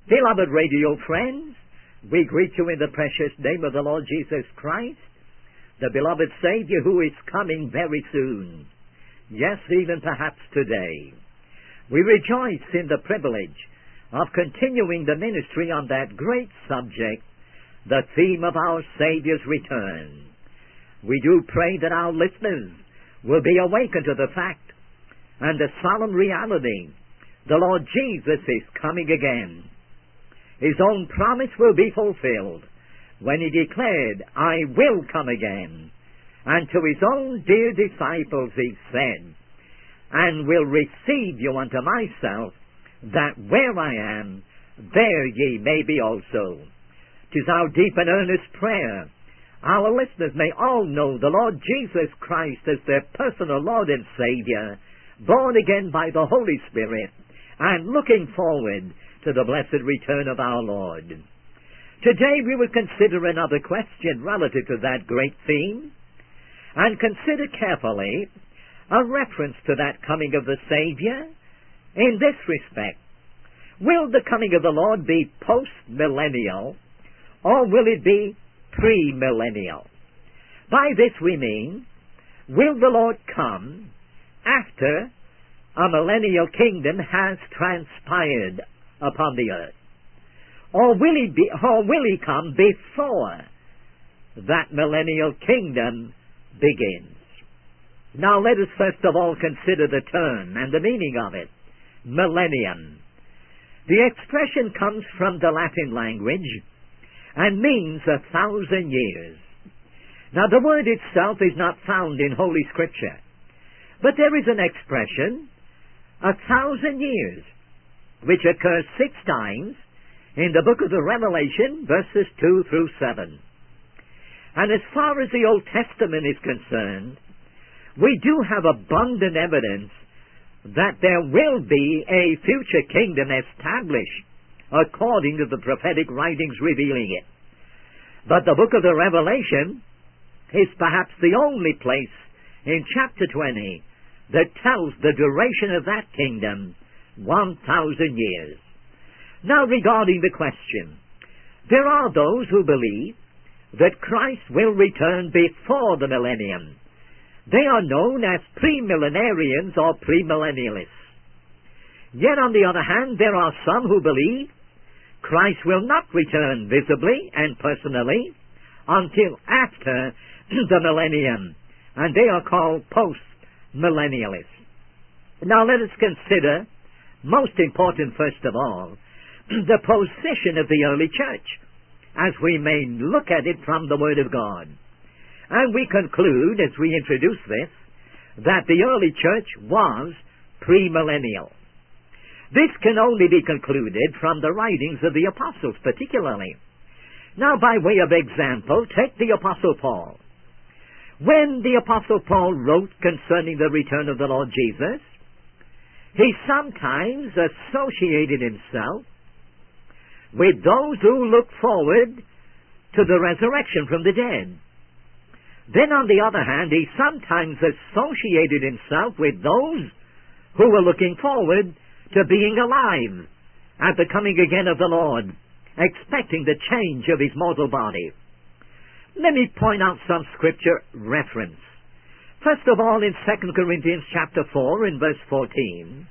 Beloved radio friends, we greet you in the precious name of the Lord Jesus Christ, the beloved Savior who is coming very soon. Yes, even perhaps today. We rejoice in the privilege of continuing the ministry on that great subject, the theme of our Savior's return. We do pray that our listeners will be awakened to the fact and the solemn reality the Lord Jesus is coming again. His own promise will be fulfilled when He declared, "I will come again." And to His own dear disciples He said, "And will receive you unto myself, that where I am, there ye may be also." 'Tis our deep and earnest prayer our listeners may all know the Lord Jesus Christ as their personal Lord and Savior, born again by the Holy Spirit, and looking forward to the blessed return of our Lord. Today we will consider another question relative to that great theme, and consider carefully a reference to that coming of the Savior in this respect. Will the coming of the Lord be post-millennial, or will it be pre-millennial? By this we mean, will the Lord come after a millennial kingdom has transpired upon the earth? Or will He come before that millennial kingdom begins? Now let us first of all consider the term and the meaning of it. Millennium. The expression comes from the Latin language and means 1,000 years. Now the word itself is not found in Holy Scripture, but there is an expression, 1,000 years, which occurs 6 times in the book of the Revelation, verses 2 through 7. And as far as the Old Testament is concerned, we do have abundant evidence that there will be a future kingdom established according to the prophetic writings revealing it. But the book of the Revelation is perhaps the only place in chapter 20 that tells the duration of that kingdom, 1,000 years. Now regarding the question, there are those who believe that Christ will return before the millennium. They are known as premillenarians or premillennialists. Yet on the other hand, there are some who believe Christ will not return visibly and personally until after the millennium, and they are called post-millennialists. Now let us consider, most important first of all, the position of the early church, as we may look at it from the Word of God. And we conclude, as we introduce this, that the early church was premillennial. This can only be concluded from the writings of the apostles particularly. Now, by way of example, take the Apostle Paul. When the Apostle Paul wrote concerning the return of the Lord Jesus, he sometimes associated himself with those who look forward to the resurrection from the dead. Then, on the other hand, he sometimes associated himself with those who were looking forward to being alive at the coming again of the Lord, expecting the change of his mortal body. Let me point out some scripture reference. First of all, in 2 Corinthians chapter 4, in verse 14,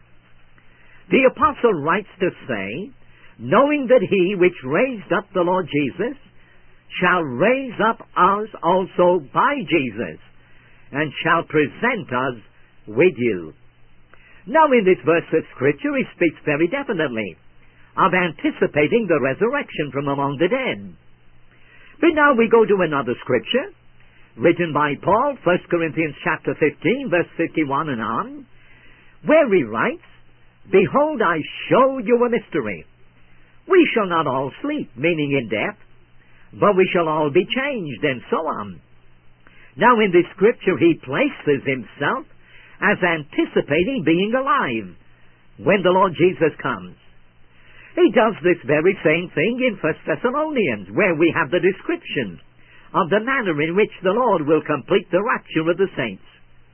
the apostle writes to say, "Knowing that he which raised up the Lord Jesus shall raise up us also by Jesus, and shall present us with you." Now in this verse of Scripture he speaks very definitely of anticipating the resurrection from among the dead. But now we go to another Scripture, written by Paul, 1 Corinthians chapter 15, verse 51 and on, where he writes, "Behold, I show you a mystery. We shall not all sleep," meaning in death, "but we shall all be changed," and so on. Now in this Scripture he places himself as anticipating being alive when the Lord Jesus comes. He does this very same thing in 1 Thessalonians, where we have the description of the manner in which the Lord will complete the rapture of the saints.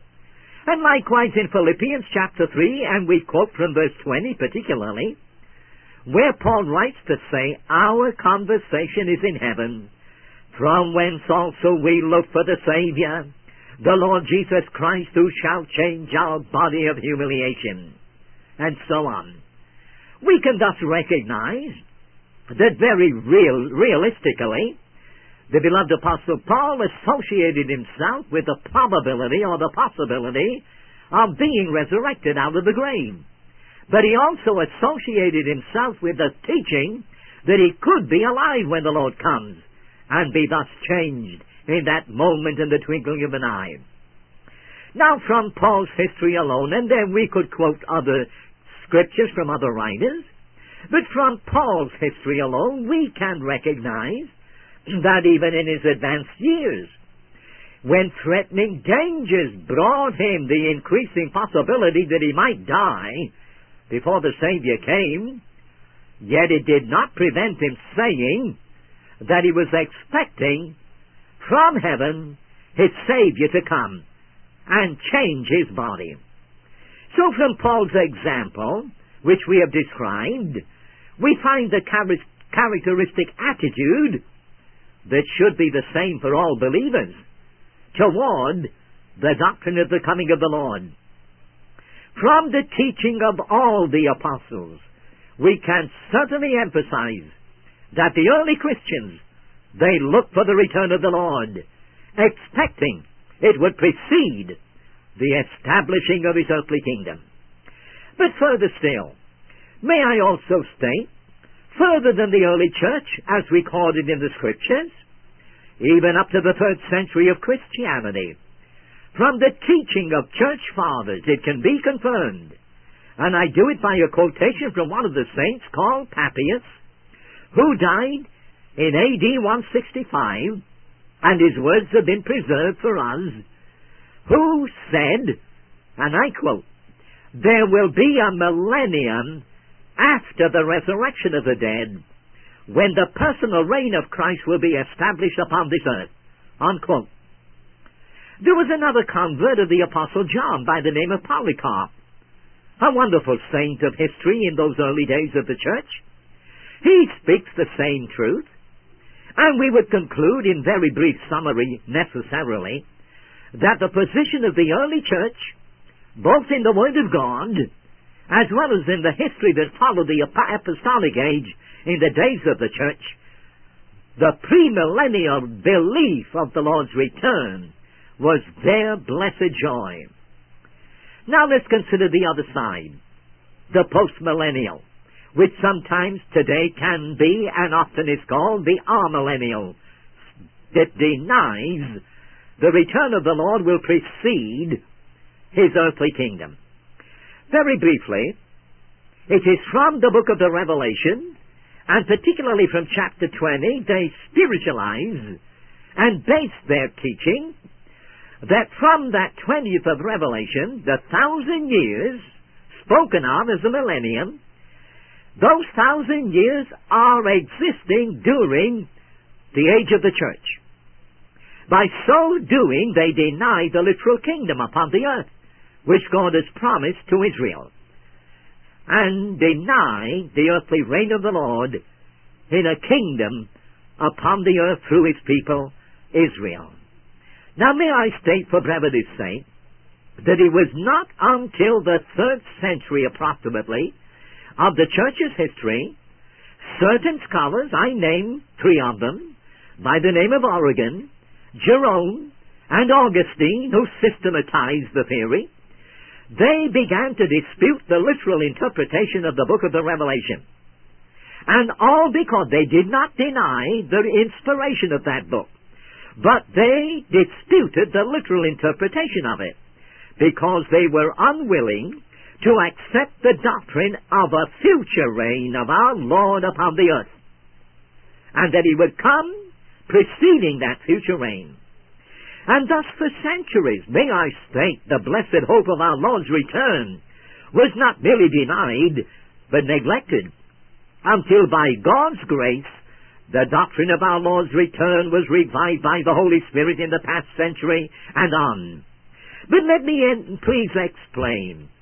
And likewise in Philippians chapter 3, and we quote from verse 20 particularly, where Paul writes to say, our conversation is in heaven, from whence also we look for the Savior, the Lord Jesus Christ, who shall change our body of humiliation, and so on. We can thus recognize that very realistically, the beloved Apostle Paul associated himself with the probability or the possibility of being resurrected out of the grave. But he also associated himself with the teaching that he could be alive when the Lord comes, and be thus changed in that moment in the twinkling of an eye. Now, from Paul's history alone, and then we could quote other scriptures from other writers, but from Paul's history alone, we can recognize that even in his advanced years, when threatening dangers brought him the increasing possibility that he might die before the Savior came, yet it did not prevent him saying that he was expecting from heaven his Savior to come and change his body. So from Paul's example, which we have described, we find the characteristic attitude that should be the same for all believers toward the doctrine of the coming of the Lord. From the teaching of all the apostles, we can certainly emphasize that the early Christians, they looked for the return of the Lord, expecting it would precede the establishing of his earthly kingdom. But further still, may I also state, further than the early church, as recorded in the Scriptures, even up to the 3rd century of Christianity, from the teaching of church fathers, it can be confirmed, and I do it by a quotation from one of the saints called Papias, who died in AD 165, and his words have been preserved for us, who said, and I quote, "There will be a millennium after the resurrection of the dead, when the personal reign of Christ will be established upon this earth." Unquote. There was another convert of the Apostle John by the name of Polycarp, a wonderful saint of history in those early days of the church. He speaks the same truth, and we would conclude in very brief summary necessarily that the position of the early church, both in the Word of God as well as in the history that followed the apostolic age in the days of the church, the premillennial belief of the Lord's return was their blessed joy. Now let's consider the other side, the postmillennial, which sometimes today can be and often is called the amillennial, that denies the return of the Lord will precede his earthly kingdom. Very briefly, it is from the book of the Revelation, and particularly from chapter 20, they spiritualize and base their teaching that from that 20th of Revelation, the 1,000 years spoken of as a millennium, those 1,000 years are existing during the age of the church. By so doing, they deny the literal kingdom upon the earth, which God has promised to Israel, and deny the earthly reign of the Lord in a kingdom upon the earth through his people, Israel. Now may I state for brevity's sake that it was not until the 3rd century approximately of the church's history, certain scholars, I name 3 of them, by the name of Origen, Jerome, and Augustine, who systematized the theory, they began to dispute the literal interpretation of the book of the Revelation. And all because they did not deny the inspiration of that book, but they disputed the literal interpretation of it, because they were unwilling to accept the doctrine of a future reign of our Lord upon the earth, and that he would come preceding that future reign. And thus for centuries, may I state, the blessed hope of our Lord's return was not merely denied, but neglected, until by God's grace, the doctrine of our Lord's return was revived by the Holy Spirit in the past century and on. But let me please explain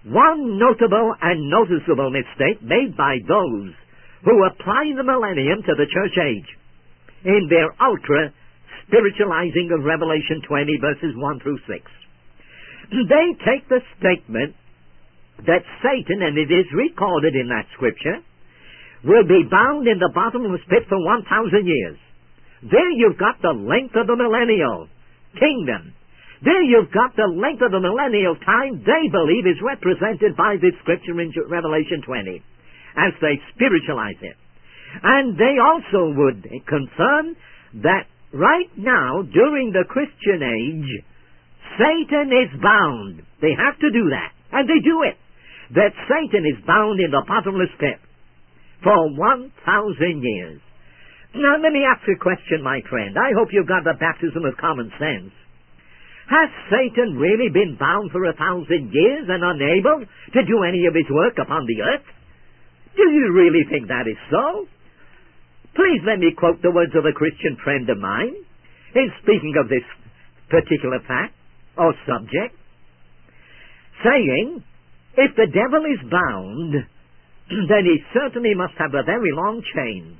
One notable and noticeable mistake made by those who apply the millennium to the church age in their ultra-spiritualizing of Revelation 20 verses 1 through 6. They take the statement that Satan, and it is recorded in that scripture, will be bound in the bottomless pit for 1,000 years. There you've got the length of the millennial kingdom. There you've got the length of the millennial time they believe is represented by this scripture in Revelation 20 as they spiritualize it. And they also would confirm that right now, during the Christian age, Satan is bound. They have to do that, and they do it. That Satan is bound in the bottomless pit for 1,000 years. Now, let me ask you a question, my friend. I hope you've got the baptism of common sense. Has Satan really been bound for 1,000 years and unable to do any of his work upon the earth? Do you really think that is so? Please let me quote the words of a Christian friend of mine in speaking of this particular fact or subject, saying, if the devil is bound, then he certainly must have a very long chain.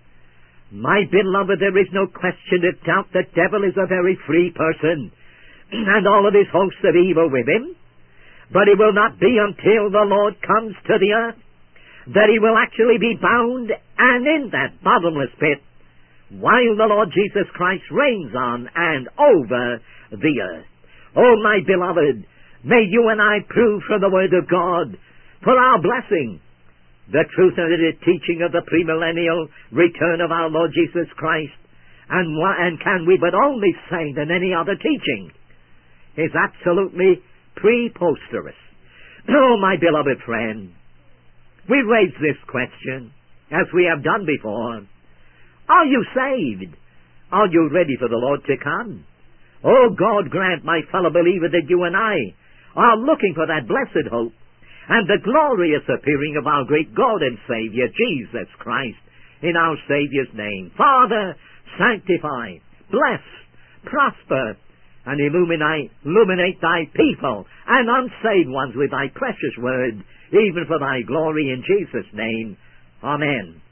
My beloved, there is no question of doubt the devil is a very free person, and all of his hosts of evil with him. But it will not be until the Lord comes to the earth that he will actually be bound and in that bottomless pit while the Lord Jesus Christ reigns on and over the earth. Oh, my beloved, may you and I prove from the Word of God for our blessing the truth and the teaching of the premillennial return of our Lord Jesus Christ. And can we but only say that any other teaching is absolutely preposterous. Oh, my beloved friend, we raise this question, as we have done before. Are you saved? Are you ready for the Lord to come? Oh, God grant, my fellow believer, that you and I are looking for that blessed hope and the glorious appearing of our great God and Savior, Jesus Christ, in our Savior's name. Father, sanctify, bless, prosper, and illuminate thy people and unsaved ones with thy precious word, even for thy glory in Jesus' name. Amen.